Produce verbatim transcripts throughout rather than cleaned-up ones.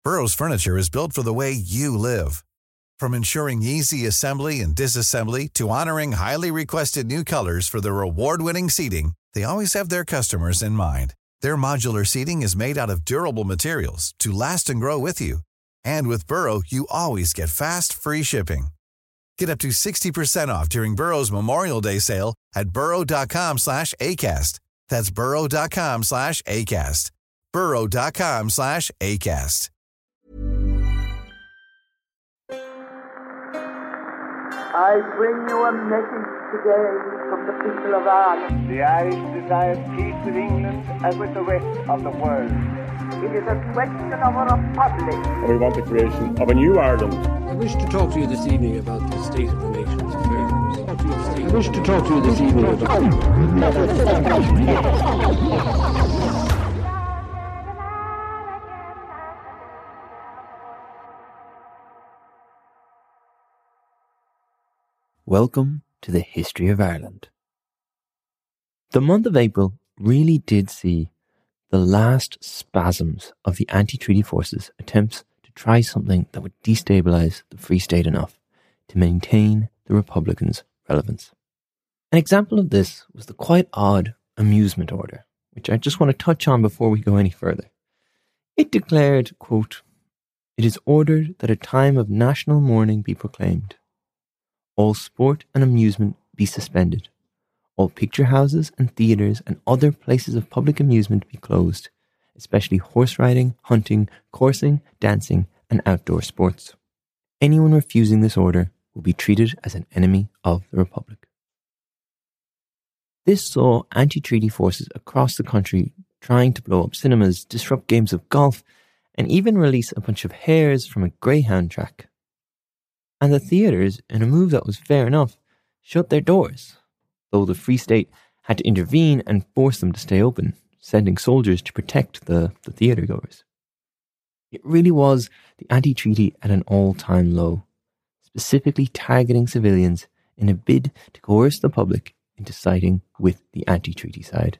Burrow's furniture is built for the way you live. From ensuring easy assembly and disassembly to honoring highly requested new colors for their award-winning seating, they always have their customers in mind. Their modular seating is made out of durable materials to last and grow with you. And with Burrow, you always get fast, free shipping. Get up to sixty percent off during Burrow's Memorial Day sale at burrow.com slash ACAST. That's burrow.com slash ACAST. burrow.com slash ACAST. I bring you a message today from the people of Ireland. The Irish desire peace with England and with the rest of the world. It is a question of a republic. And we want the creation of a new Ireland. I wish to talk to you this evening about the state of the nation's affairs. I wish to talk to you this evening about... Welcome to the History of Ireland. The month of April really did see the last spasms of the anti-treaty forces' attempts to try something that would destabilise the Free State enough to maintain the Republicans' relevance. An example of this was the quite odd amusement order, which I just want to touch on before we go any further. It declared, quote, "It is ordered that a time of national mourning be proclaimed. All sport and amusement be suspended. All picture houses and theatres and other places of public amusement be closed, especially horse riding, hunting, coursing, dancing, and outdoor sports. Anyone refusing this order will be treated as an enemy of the Republic." This saw anti-treaty forces across the country trying to blow up cinemas, disrupt games of golf, and even release a bunch of hares from a greyhound track. And the theatres, in a move that was fair enough, shut their doors, though the Free State had to intervene and force them to stay open, sending soldiers to protect the, the theatre goers. It really was the anti-treaty at an all-time low, specifically targeting civilians in a bid to coerce the public into siding with the anti-treaty side.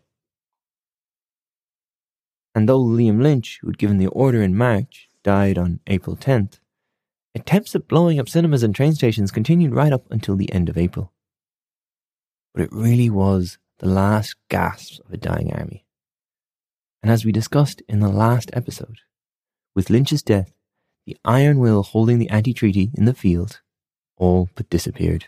And though Liam Lynch, who had given the order in March, died on April tenth, attempts at blowing up cinemas and train stations continued right up until the end of April. But it really was the last gasps of a dying army. And as we discussed in the last episode, with Lynch's death, the iron will holding the anti-treaty in the field all but disappeared.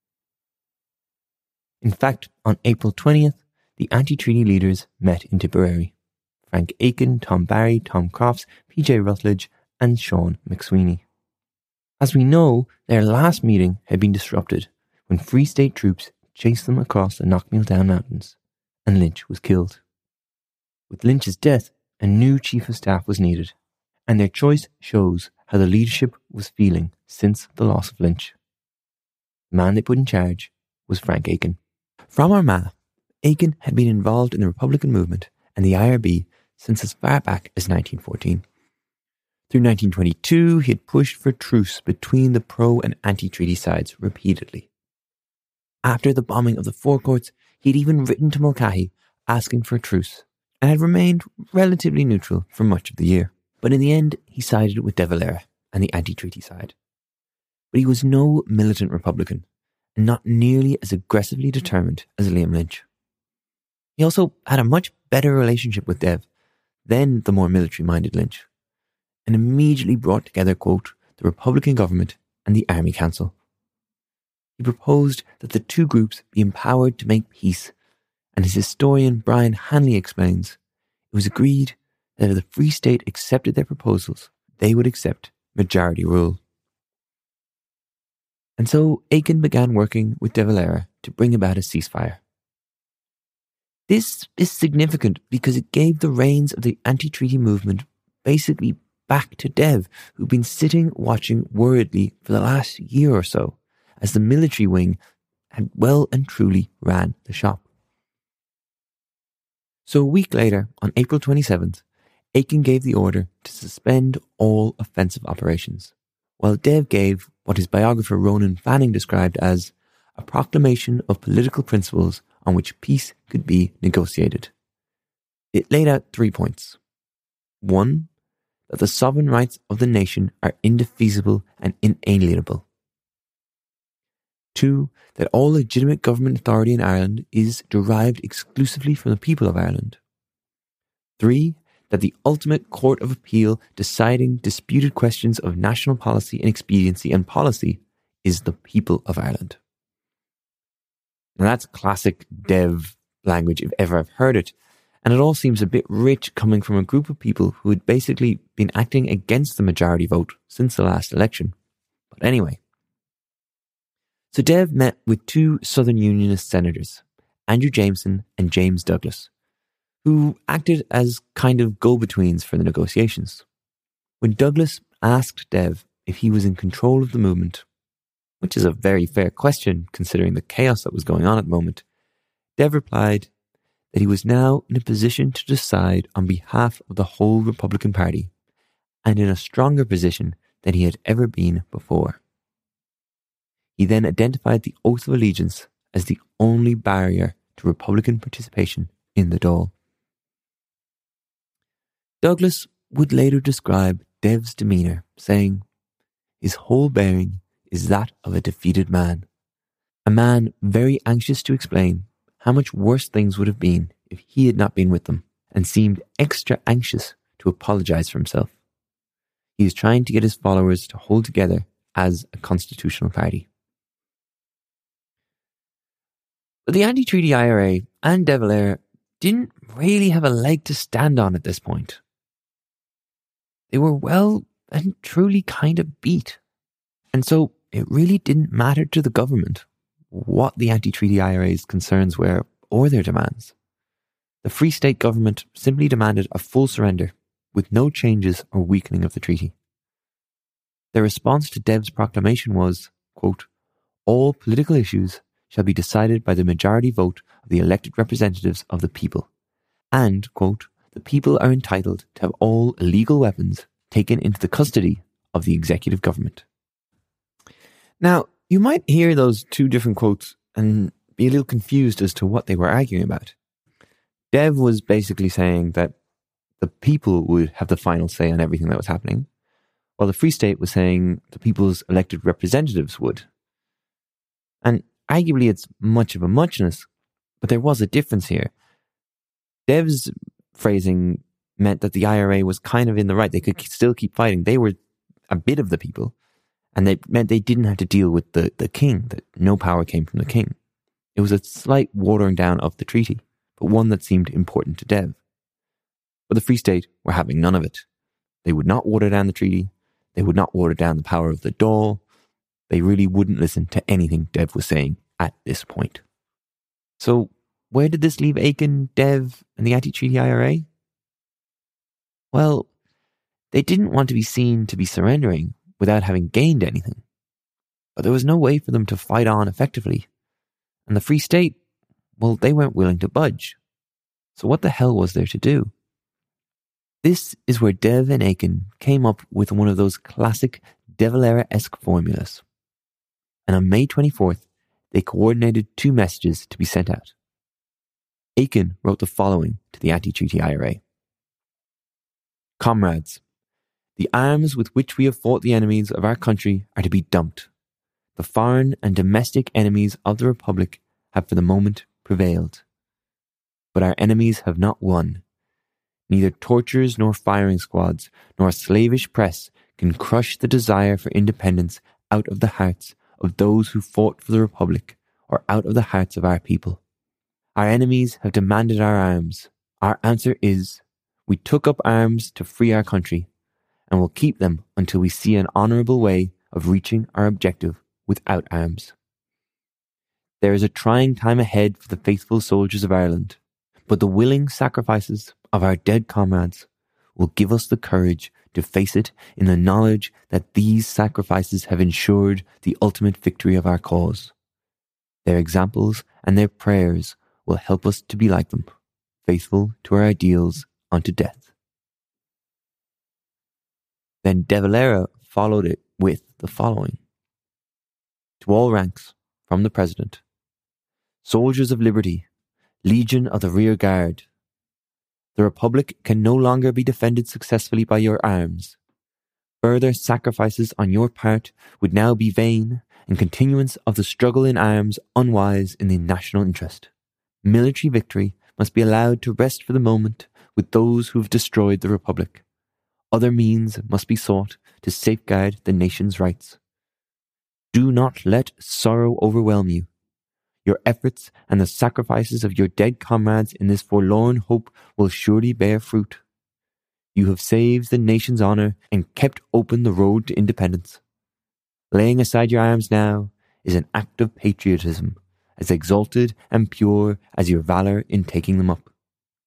In fact, on April twentieth, the anti-treaty leaders met in Tipperary. Frank Aiken, Tom Barry, Tom Crofts, P J Rutledge, and Sean McSweeney. As we know, their last meeting had been disrupted when Free State troops chased them across the Knockmeal Down Mountains, and Lynch was killed. With Lynch's death, a new chief of staff was needed, and their choice shows how the leadership was feeling since the loss of Lynch. The man they put in charge was Frank Aiken. From Armagh, Aiken had been involved in the Republican movement and the I R B since as far back as nineteen fourteen. Through nineteen twenty-two, he had pushed for truce between the pro- and anti-treaty sides repeatedly. After the bombing of the forecourts, he had even written to Mulcahy asking for a truce, and had remained relatively neutral for much of the year. But in the end, he sided with De Valera and the anti-treaty side. But he was no militant Republican, and not nearly as aggressively determined as Liam Lynch. He also had a much better relationship with Dev than the more military-minded Lynch, and immediately brought together, quote, the Republican government and the Army Council. He proposed that the two groups be empowered to make peace, and as historian Brian Hanley explains, it was agreed that if the Free State accepted their proposals, they would accept majority rule. And so Aiken began working with De Valera to bring about a ceasefire. This is significant because it gave the reins of the anti-treaty movement basically back to Dev, who'd been sitting watching worriedly for the last year or so, as the military wing had well and truly ran the shop. So a week later, on April twenty-seventh, Aiken gave the order to suspend all offensive operations, while Dev gave what his biographer Ronan Fanning described as a proclamation of political principles on which peace could be negotiated. It laid out three points. One, that the sovereign rights of the nation are indefeasible and inalienable. Two, that all legitimate government authority in Ireland is derived exclusively from the people of Ireland. Three, that the ultimate court of appeal deciding disputed questions of national policy and expediency and policy is the people of Ireland. Now that's classic Dev language if ever I've heard it, and it all seems a bit rich coming from a group of people who had basically been acting against the majority vote since the last election. But anyway. So Dev met with two Southern Unionist senators, Andrew Jameson and James Douglas, who acted as kind of go-betweens for the negotiations. When Douglas asked Dev if he was in control of the movement, which is a very fair question considering the chaos that was going on at the moment, Dev replied that he was now in a position to decide on behalf of the whole Republican Party and in a stronger position than he had ever been before. He then identified the Oath of Allegiance as the only barrier to Republican participation in the Dáil. Douglas would later describe Dev's demeanour, saying, "His whole bearing is that of a defeated man, a man very anxious to explain how much worse things would have been if he had not been with them, and seemed extra anxious to apologise for himself. He is trying to get his followers to hold together as a constitutional party." But the anti-treaty I R A and De Valera didn't really have a leg to stand on at this point. They were well and truly kind of beat. And so it really didn't matter to the government what the anti-treaty I R A's concerns were or their demands. The Free State government simply demanded a full surrender with no changes or weakening of the treaty. Their response to Dev's proclamation was, quote, "All political issues shall be decided by the majority vote of the elected representatives of the people. And, quote, the people are entitled to have all illegal weapons taken into the custody of the executive government." Now, you might hear those two different quotes and be a little confused as to what they were arguing about. Dev was basically saying that the people would have the final say on everything that was happening, while the Free State was saying the people's elected representatives would. And arguably it's much of a muchness, but there was a difference here. Dev's phrasing meant that the I R A was kind of in the right. They could still keep fighting. They were a bit of the people, and they meant they didn't have to deal with the, the king, that no power came from the king. It was a slight watering down of the treaty, but one that seemed important to Dev. But the Free State were having none of it. They would not water down the treaty. They would not water down the power of the Dáil. They really wouldn't listen to anything Dev was saying at this point. So where did this leave Aiken, Dev, and the anti-treaty I R A? Well, they didn't want to be seen to be surrendering without having gained anything. But there was no way for them to fight on effectively. And the Free State, well, they weren't willing to budge. So what the hell was there to do? This is where Dev and Aiken came up with one of those classic De Valera-esque formulas. And on May twenty-fourth, they coordinated two messages to be sent out. Aiken wrote the following to the anti-treaty I R A. "Comrades, the arms with which we have fought the enemies of our country are to be dumped. The foreign and domestic enemies of the Republic have for the moment prevailed. But our enemies have not won. Neither tortures nor firing squads nor a slavish press can crush the desire for independence out of the hearts of those who fought for the Republic or out of the hearts of our people. Our enemies have demanded our arms. Our answer is, we took up arms to free our country and will keep them until we see an honourable way of reaching our objective without arms. There is a trying time ahead for the faithful soldiers of Ireland, but the willing sacrifices of our dead comrades will give us the courage to face it in the knowledge that these sacrifices have ensured the ultimate victory of our cause. Their examples and their prayers will help us to be like them, faithful to our ideals unto death." Then De Valera followed it with the following. "To all ranks, from the President, soldiers of liberty, Legion of the Rear Guard, The Republic can no longer be defended successfully by your arms. Further sacrifices on your part would now be vain, and continuance of the struggle in arms unwise in the national interest. Military victory must be allowed to rest for the moment with those who have destroyed the Republic. Other means must be sought to safeguard the nation's rights. Do not let sorrow overwhelm you. Your efforts and the sacrifices of your dead comrades in this forlorn hope will surely bear fruit. You have saved the nation's honour and kept open the road to independence. Laying aside your arms now is an act of patriotism, as exalted and pure as your valour in taking them up.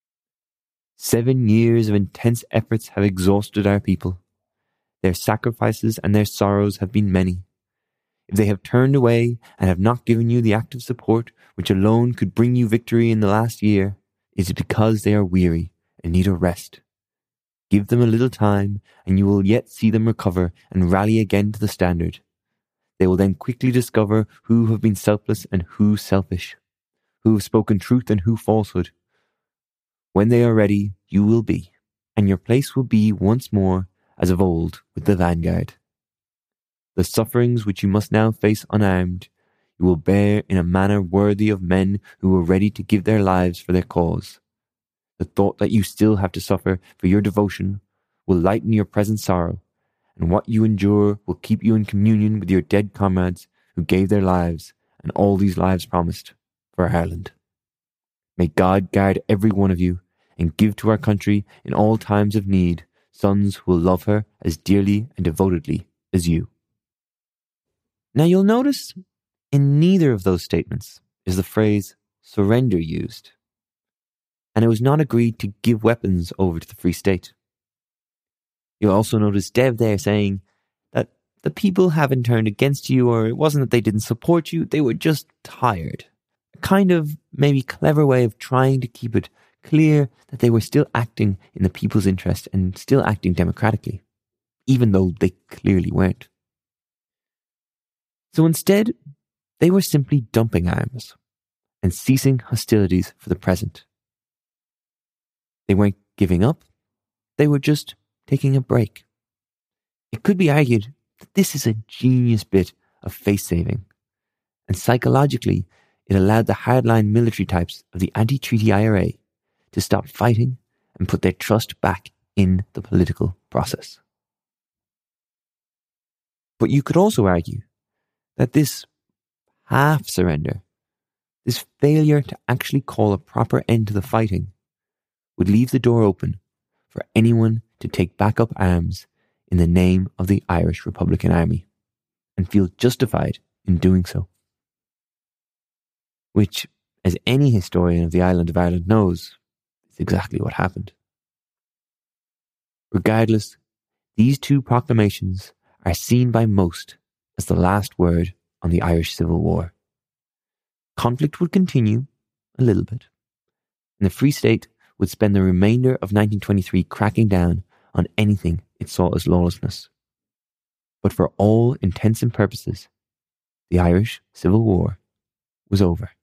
Seven years of intense efforts have exhausted our people. Their sacrifices and their sorrows have been many. If they have turned away and have not given you the active support which alone could bring you victory in the last year, it is because they are weary and need a rest. Give them a little time, and you will yet see them recover and rally again to the standard. They will then quickly discover who have been selfless and who selfish, who have spoken truth and who falsehood. When they are ready, you will be, and your place will be once more, as of old, with the vanguard. The sufferings which you must now face unarmed, you will bear in a manner worthy of men who were ready to give their lives for their cause. The thought that you still have to suffer for your devotion will lighten your present sorrow, and what you endure will keep you in communion with your dead comrades who gave their lives, and all these lives promised, for Ireland. May God guard every one of you, and give to our country in all times of need sons who will love her as dearly and devotedly as you. Now you'll notice in neither of those statements is the phrase surrender used, and it was not agreed to give weapons over to the Free State. You'll also notice Dev there saying that the people haven't turned against you, or it wasn't that they didn't support you, they were just tired. A kind of maybe clever way of trying to keep it clear that they were still acting in the people's interest and still acting democratically, even though they clearly weren't. So instead, they were simply dumping arms and ceasing hostilities for the present. They weren't giving up, they were just taking a break. It could be argued that this is a genius bit of face-saving, and psychologically it allowed the hardline military types of the anti-treaty I R A to stop fighting and put their trust back in the political process. But you could also argue that this half-surrender, this failure to actually call a proper end to the fighting, would leave the door open for anyone to take back up arms in the name of the Irish Republican Army and feel justified in doing so. Which, as any historian of the island of Ireland knows, is exactly what happened. Regardless, these two proclamations are seen by most as the last word on the Irish Civil War. Conflict would continue a little bit, and the Free State would spend the remainder of nineteen twenty-three cracking down on anything it saw as lawlessness. But for all intents and purposes, the Irish Civil War was over.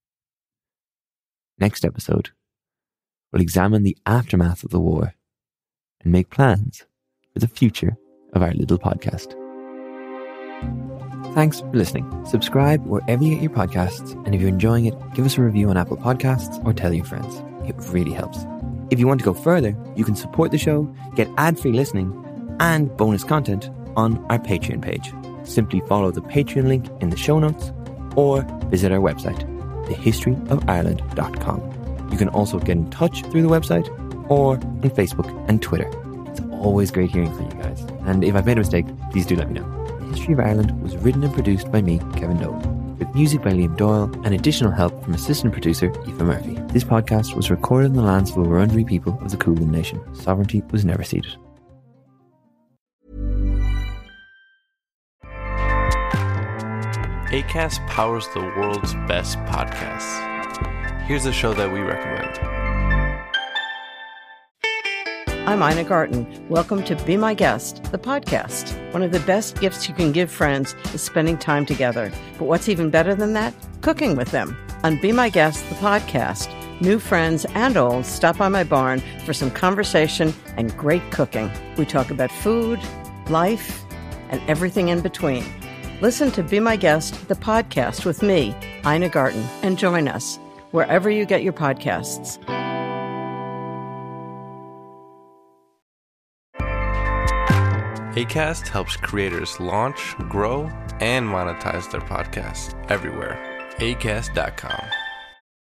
Next episode, we'll examine the aftermath of the war and make plans for the future of our little podcast. Thanks for listening. Subscribe wherever you get your podcasts, and if you're enjoying it, give us a review on Apple Podcasts or tell your friends. It really helps. If you want to go further, you can support the show, get ad-free listening, and bonus content on our Patreon page. Simply follow the Patreon link in the show notes or visit our website, the history of ireland dot com. You can also get in touch through the website or on Facebook and Twitter. It's always great hearing from you guys. And if I've made a mistake, please do let me know. The History of Ireland was written and produced by me, Kevin Dolan, with music by Liam Doyle and additional help from assistant producer Aoife Murphy. This podcast was recorded in the lands of the Wurundjeri people of the Kulin Nation. Sovereignty was never ceded. Acast powers the world's best podcasts. Here's a show that we recommend. I'm Ina Garten. Welcome to Be My Guest, the podcast. One of the best gifts you can give friends is spending time together. But what's even better than that? Cooking with them. On Be My Guest, the podcast, New friends and old stop by my barn for some conversation and great cooking. We talk about food, life, and everything in between. Listen to Be My Guest, the podcast with me, Ina Garten, and join us wherever you get your podcasts. Acast helps creators launch, grow, and monetize their podcasts everywhere. acast dot com.